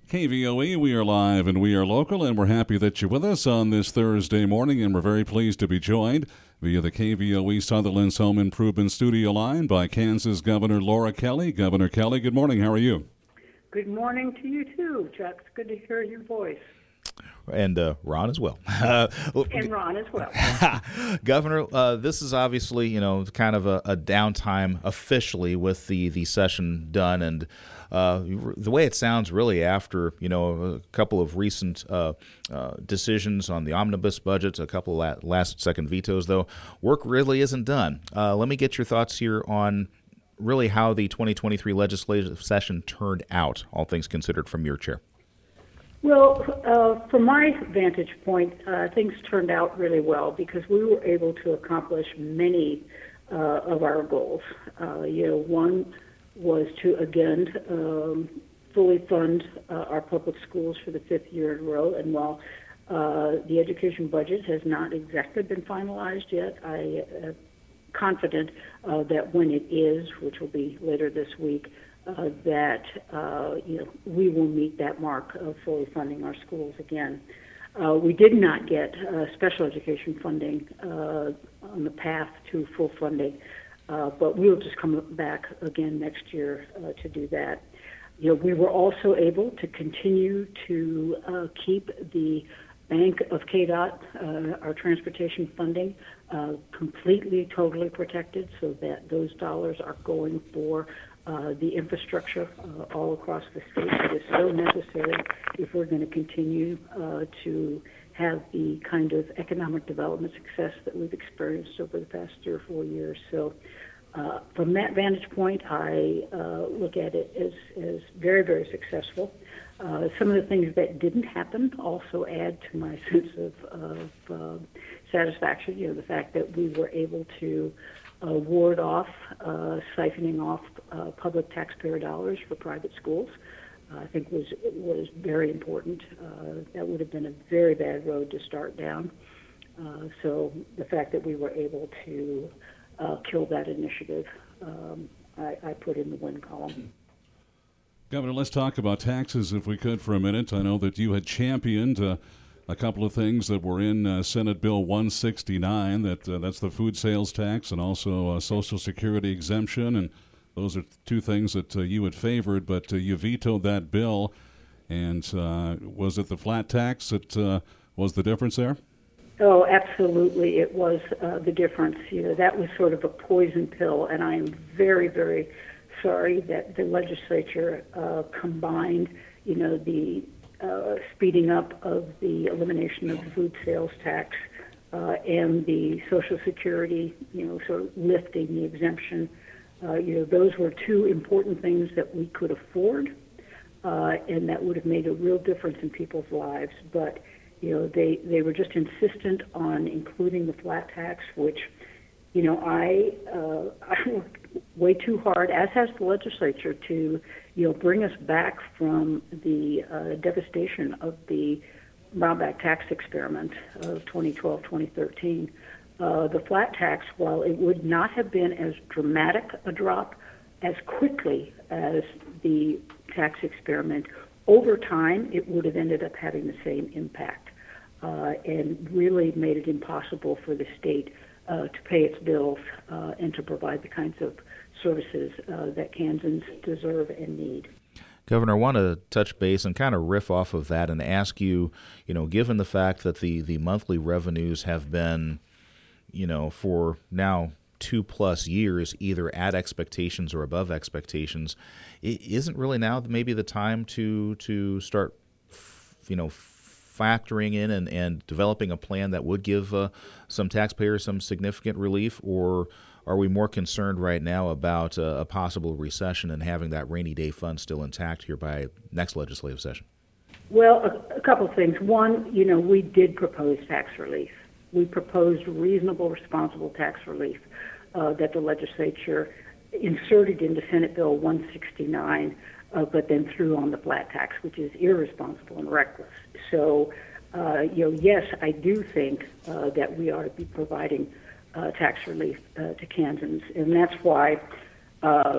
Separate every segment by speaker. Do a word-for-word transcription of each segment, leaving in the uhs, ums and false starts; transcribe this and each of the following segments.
Speaker 1: K V O E, we are live and we are local, and we're happy that you're with us on this Thursday morning, and we're very pleased to be joined via the K V O E Sutherland's Home Improvement Studio line by Kansas Governor Laura Kelly. Governor Kelly, good morning. How are you?
Speaker 2: Good morning to you too, Chuck. It's good to hear your voice.
Speaker 3: And uh, Ron as well.
Speaker 2: and Ron as well.
Speaker 3: Governor, uh, this is obviously, you know, kind of a, a downtime officially with the, the session done. And uh, the way it sounds really after, you know, a couple of recent uh, uh, decisions on the omnibus budget, a couple of last-second vetoes, though, work really isn't done. Uh, let me get your thoughts here on really how the twenty twenty-three legislative session turned out, all things considered, from your chair.
Speaker 2: Well, uh, from my vantage point, uh, things turned out really well because we were able to accomplish many uh, of our goals. Uh, you know, one was to, again, um, fully fund uh, our public schools for the fifth year in a row. And while uh, the education budget has not exactly been finalized yet, I am confident uh, that when it is, which will be later this week, Uh, that uh, you know we will meet that mark of fully funding our schools again. Uh, we did not get uh, special education funding uh, on the path to full funding, uh, but we will just come back again next year uh, to do that. You know, we were also able to continue to uh, keep the Bank of K DOT, uh, our transportation funding, uh, completely, totally protected, so that those dollars are going for Uh, the infrastructure uh, all across the state that is so necessary if we're going to continue uh, to have the kind of economic development success that we've experienced over the past three or four years. So uh, from that vantage point, I uh, look at it as, as very, very successful. Uh, some of the things that didn't happen also add to my sense of, of uh, satisfaction. You know, the fact that we were able to Uh, ward off, uh, siphoning off uh, public taxpayer dollars for private schools, uh, I think was was very important. Uh, that would have been a very bad road to start down. Uh, so the fact that we were able to uh, kill that initiative, um, I, I put in the win column.
Speaker 1: Governor, let's talk about taxes if we could for a minute. I know that you had championed uh, a couple of things that were in uh, Senate Bill one sixty-nine, that uh, that's the food sales tax and also uh, Social Security exemption, and those are two things that uh, you had favored, but uh, you vetoed that bill. And uh, was it the flat tax that uh, was the difference there?
Speaker 2: Oh, absolutely, it was uh, the difference. You know, that was sort of a poison pill, and I am very, very sorry that the legislature uh, combined, you know, the Uh, speeding up of the elimination of the food sales tax uh, and the Social Security, you know, sort of lifting the exemption. Uh, you know, those were two important things that we could afford, uh, and that would have made a real difference in people's lives. But, you know, they, they were just insistent on including the flat tax, which, you know, I, uh, I worked way too hard, as has the legislature, to you know, bring us back from the uh, devastation of the Brownback tax experiment of twenty twelve, twenty thirteen. Uh, the flat tax, while it would not have been as dramatic a drop as quickly as the tax experiment, over time it would have ended up having the same impact uh, and really made it impossible for the state uh, to pay its bills uh, and to provide the kinds of services uh, that Kansans deserve and need.
Speaker 3: Governor, I want to touch base and kind of riff off of that and ask you, you know, given the fact that the, the monthly revenues have been, you know, for now two plus years, either at expectations or above expectations, it isn't really now maybe the time to to start, you know, factoring in and, and developing a plan that would give uh, some taxpayers some significant relief, or are we more concerned right now about uh, a possible recession and having that rainy day fund still intact here by next legislative session?
Speaker 2: Well, a, a couple of things. One, you know, we did propose tax relief. We proposed reasonable, responsible tax relief uh, that the legislature inserted into Senate Bill one sixty-nine, uh, but then threw on the flat tax, which is irresponsible and reckless. So, uh, you know, yes, I do think uh, that we ought to be providing uh, tax relief uh, to Kansans, and that's why uh,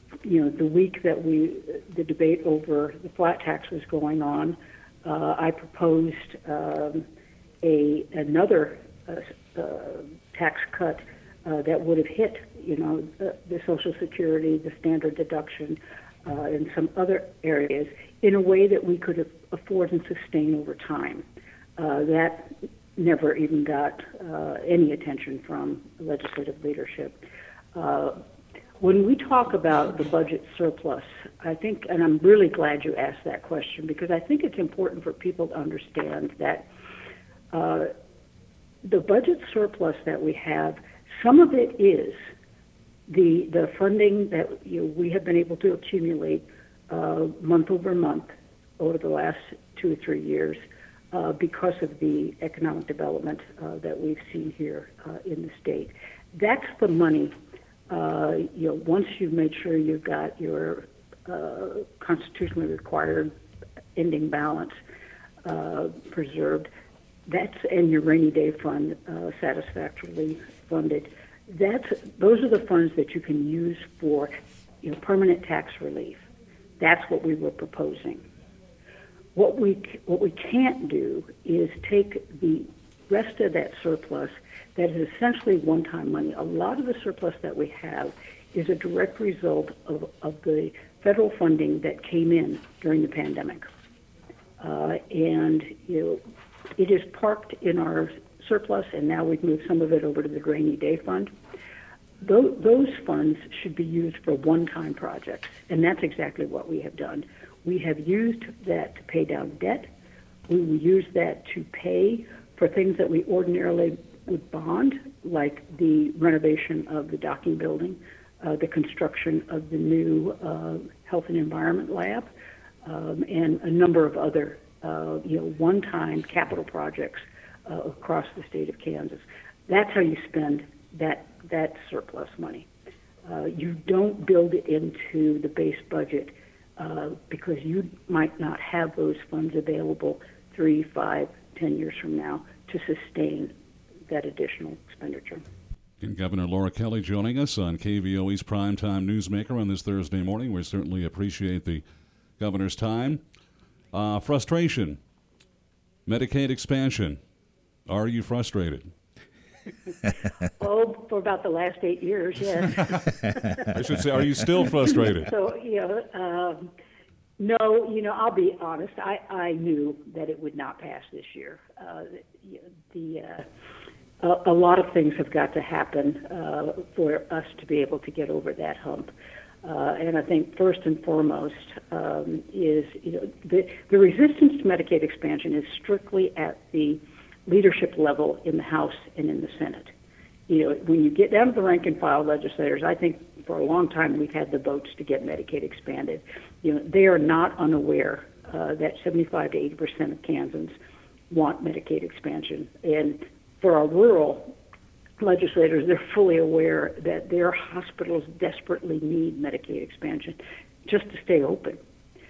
Speaker 2: you know, the week that we, the debate over the flat tax was going on, uh, I proposed um, a another uh, uh, tax cut uh, that would have hit, you know, the, the Social Security, the standard deduction, uh, and some other areas in a way that we could afford and sustain over time. Uh, that never even got uh, any attention from legislative leadership. Uh, when we talk about the budget surplus, I think, and I'm really glad you asked that question, because I think it's important for people to understand that uh, the budget surplus that we have, some of it is the the funding that you know, we have been able to accumulate uh, month over month over the last two or three years uh, because of the economic development uh, that we've seen here uh, in the state. That's the money. Uh, you know, once you've made sure you've got your uh, constitutionally required ending balance uh, preserved, that's and your rainy day fund uh, satisfactorily funded. That's those are the funds that you can use for, you know, permanent tax relief. That's what we were proposing. What we what we can't do is take the rest of that surplus that is essentially one-time money. A lot of the surplus that we have is a direct result of, of the federal funding that came in during the pandemic. Uh, and you know, it is parked in our surplus, and now we've moved some of it over to the rainy day fund. Those, those funds should be used for one-time projects, and that's exactly what we have done. We have used that to pay down debt. We will use that to pay for things that we ordinarily would bond, like the renovation of the docking building, uh, the construction of the new uh, health and environment lab, um, and a number of other uh, you know, one-time capital projects uh, across the state of Kansas. That's how you spend that that surplus money. Uh, you don't build it into the base budget uh, because you might not have those funds available three, five, ten years from now to sustain that additional expenditure.
Speaker 1: And Governor Laura Kelly joining us on K V O E's Primetime Newsmaker on this Thursday morning. We certainly appreciate the governor's time. Uh, frustration. Medicaid expansion. Are you frustrated?
Speaker 2: Oh, for about the last eight years, yes.
Speaker 1: I should say, are you still frustrated?
Speaker 2: So, you know, um, no, you know, I'll be honest. I, I knew that it would not pass this year. Uh, the uh, a, a lot of things have got to happen uh, for us to be able to get over that hump. Uh, and I think first and foremost um, is, you know, the, the resistance to Medicaid expansion is strictly at the leadership level in the House and in the Senate. You know, when you get down to the rank and file legislators, I think for a long time we've had the votes to get Medicaid expanded. You know, they are not unaware uh, that seventy-five to eighty percent of Kansans want Medicaid expansion. And for our rural legislators, they're fully aware that their hospitals desperately need Medicaid expansion just to stay open.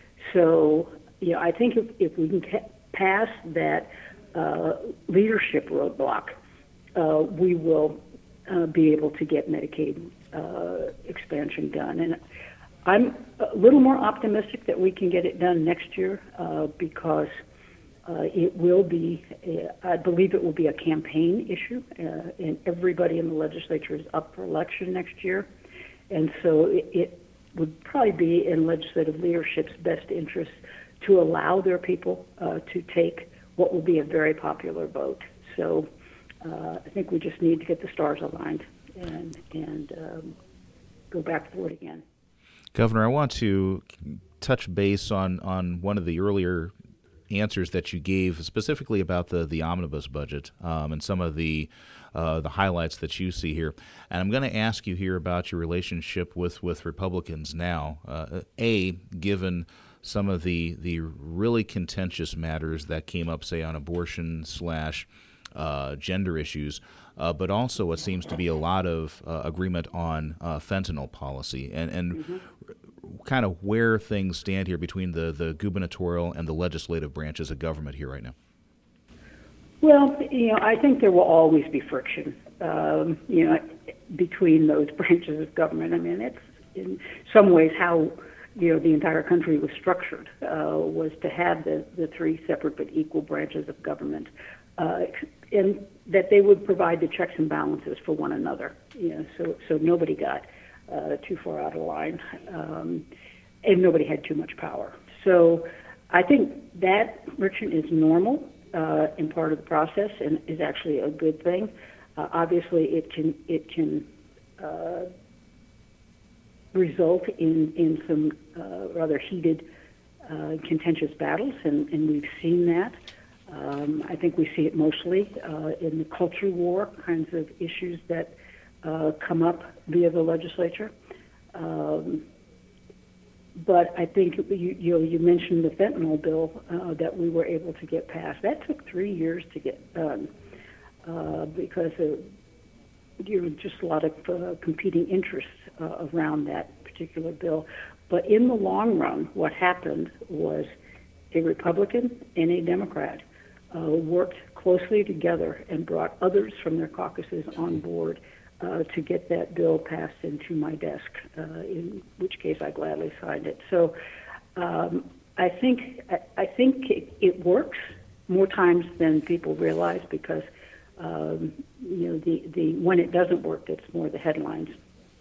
Speaker 2: So, you know, I think if, if we can ca- pass that uh, leadership roadblock, uh, we will uh, be able to get Medicaid uh, expansion done. And I'm a little more optimistic that we can get it done next year uh, because uh, it will be, a, I believe it will be a campaign issue, uh, and everybody in the legislature is up for election next year. And so it, it would probably be in legislative leadership's best interest to allow their people uh, to take what will be a very popular vote. So uh, I think we just need to get the stars aligned and, and um, go back forward again.
Speaker 3: Governor, I want to touch base on, on one of the earlier answers that you gave, specifically about the, the omnibus budget um, and some of the uh, the highlights that you see here. And I'm going to ask you here about your relationship with, with Republicans now. Uh, A, given some of the, the really contentious matters that came up, say, on abortion slash uh, gender issues, uh, but also what seems to be a lot of uh, agreement on uh, fentanyl policy and, and mm-hmm. kind of where things stand here between the, the gubernatorial and the legislative branches of government here right now.
Speaker 2: Well, you know, I think there will always be friction, um, you know, between those branches of government. I mean, it's in some ways how you know the entire country was structured, uh, was to have the, the three separate but equal branches of government, uh, and that they would provide the checks and balances for one another. You know, so so nobody got uh, too far out of line, um, and nobody had too much power. So I think that, Richard, is normal uh, and part of the process, and is actually a good thing. Uh, obviously, it can it can uh, result in in some uh, rather heated, uh, contentious battles, and, and we've seen that. Um, I think we see it mostly uh, in the culture war kinds of issues that uh, come up via the legislature. Um, But I think you, you know you mentioned the fentanyl bill uh, that we were able to get passed. That took three years to get done uh, because of you know, just a lot of uh, competing interests uh, around that particular bill. But in the long run, what happened was a Republican and a Democrat uh, worked closely together and brought others from their caucuses on board Uh, to get that bill passed into my desk, uh, in which case I gladly signed it. So um, I think I, I think it, it works more times than people realize because um, you know the, the when it doesn't work, it's more the headlines.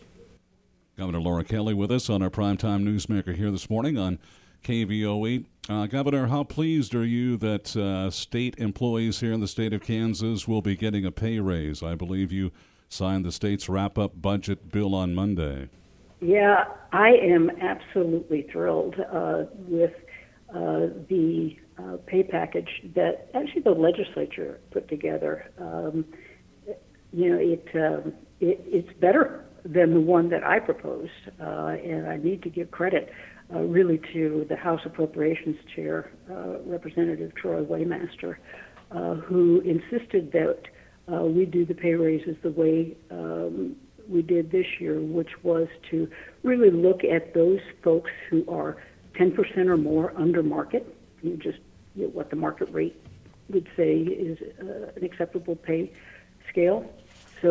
Speaker 1: Governor Laura Kelly with us on our Primetime Newsmaker here this morning on K V O eight. Uh, Governor, how pleased are you that uh, state employees here in the state of Kansas will be getting a pay raise? I believe you signed the state's wrap-up budget bill on Monday.
Speaker 2: Yeah, I am absolutely thrilled uh, with uh, the uh, pay package that actually the legislature put together. Um, you know, it, um, it it's better than the one that I proposed, uh, and I need to give credit uh, really to the House Appropriations Chair, uh, Representative Troy Waymaster, uh, who insisted that Uh, we do the pay raises the way um, we did this year, which was to really look at those folks who are ten percent or more under market, you know, just you know, what the market rate would say is uh, an acceptable pay scale. So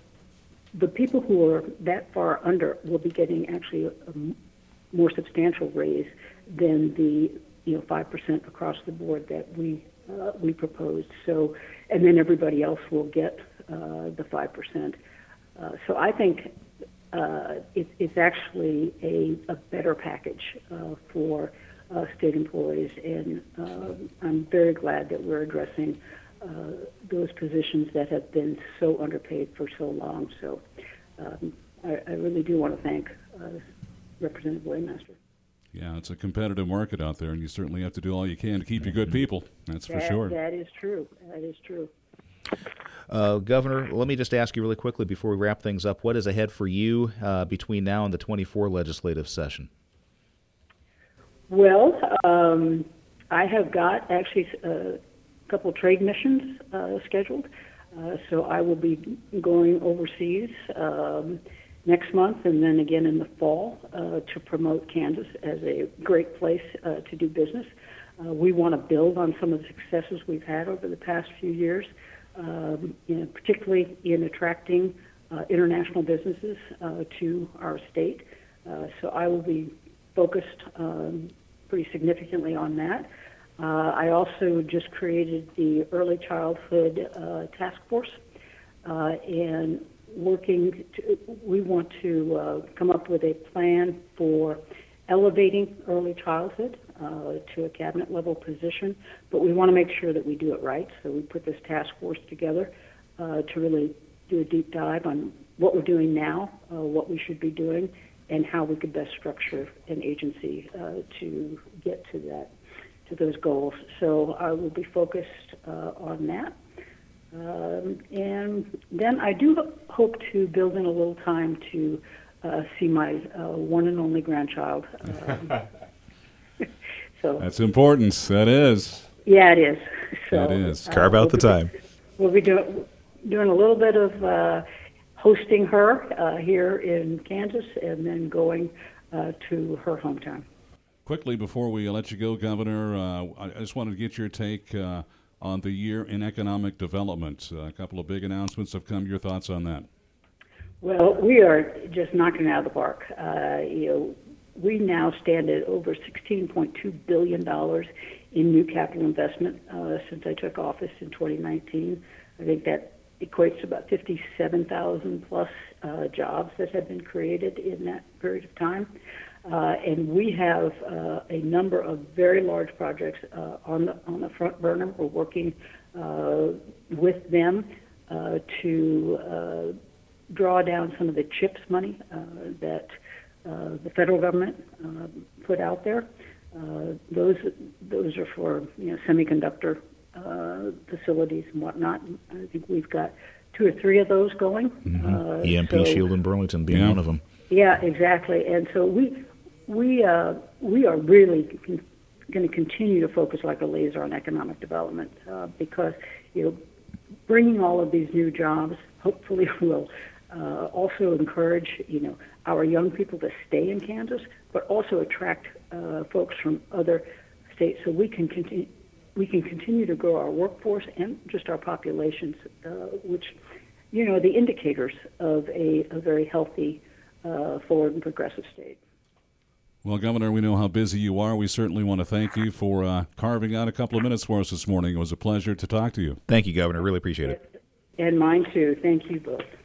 Speaker 2: the people who are that far under will be getting actually a, a more substantial raise than the you know five percent across the board that we uh, we proposed. So. And then everybody else will get uh, the five percent. Uh, so I think uh, it, it's actually a, a better package uh, for uh, state employees, and uh, I'm very glad that we're addressing uh, those positions that have been so underpaid for so long. So um, I, I really do want to thank uh, Representative Waymaster.
Speaker 1: Yeah, it's a competitive market out there, and you certainly have to do all you can to keep your good people. That's for
Speaker 2: that,
Speaker 1: sure.
Speaker 2: That is true. That is true.
Speaker 3: Uh, Governor, let me just ask you really quickly before we wrap things up, what is ahead for you uh, between now and the twenty-four legislative session?
Speaker 2: Well, um, I have got actually a couple trade missions uh, scheduled, uh, so I will be going overseas um, next month and then again in the fall uh, to promote Kansas as a great place uh, to do business. Uh, we want to build on some of the successes we've had over the past few years, um, you know, particularly in attracting uh, international businesses uh, to our state. Uh, so I will be focused um, pretty significantly on that. Uh, I also just created the Early Childhood uh, Task Force, uh, and working to, we want to uh, come up with a plan for elevating early childhood uh, to a cabinet level position, but we want to make sure that we do it right. So we put this task force together uh, to really do a deep dive on what we're doing now, uh, what we should be doing, and how we could best structure an agency uh, to get to that, to those goals. So I will be focused uh, on that. Um, and then I do hope to build in a little time to uh, see my uh, one and only grandchild. Um, so
Speaker 1: That's important. That is.
Speaker 2: Yeah, it is. So,
Speaker 1: that is.
Speaker 2: Uh,
Speaker 3: Carve out
Speaker 2: we'll
Speaker 3: the
Speaker 2: be,
Speaker 3: time.
Speaker 2: We'll be doing doing a little bit of uh, hosting her uh, here in Kansas, and then going uh, to her hometown.
Speaker 1: Quickly, before we let you go, Governor, uh, I just wanted to get your take uh, on the year in economic development. Uh, a couple of big announcements have come. Your thoughts on that?
Speaker 2: Well, we are just knocking it out of the park. Uh, you know, we now stand at over sixteen point two billion dollars in new capital investment uh, since I took office in twenty nineteen. I think that equates to about fifty-seven thousand plus uh, jobs that have been created in that period of time. Uh, and we have uh, a number of very large projects uh, on the on the front burner. We're working uh, with them uh, to uh, draw down some of the CHIPS money uh, that uh, the federal government uh, put out there. Uh, those those are for you know semiconductor uh, facilities and whatnot. I think we've got two or three of those going.
Speaker 3: Mm-hmm.
Speaker 2: Uh,
Speaker 3: E M P
Speaker 2: so,
Speaker 3: Shield in Burlington being
Speaker 1: yeah.
Speaker 3: one of them.
Speaker 2: Yeah, exactly. And so we we uh, we are really con- going to continue to focus like a laser on economic development uh, because you know bringing all of these new jobs hopefully will uh, also encourage you know our young people to stay in Kansas, but also attract uh, folks from other states so we can continue we can continue to grow our workforce and just our populations, uh, which you know the indicators of a, a very healthy. Uh, forward and progressive state.
Speaker 1: Well, Governor, we know how busy you are. We certainly want to thank you for uh, carving out a couple of minutes for us this morning. It was a pleasure to talk to you.
Speaker 3: Thank you, Governor. Really appreciate it.
Speaker 2: And mine too. Thank you both.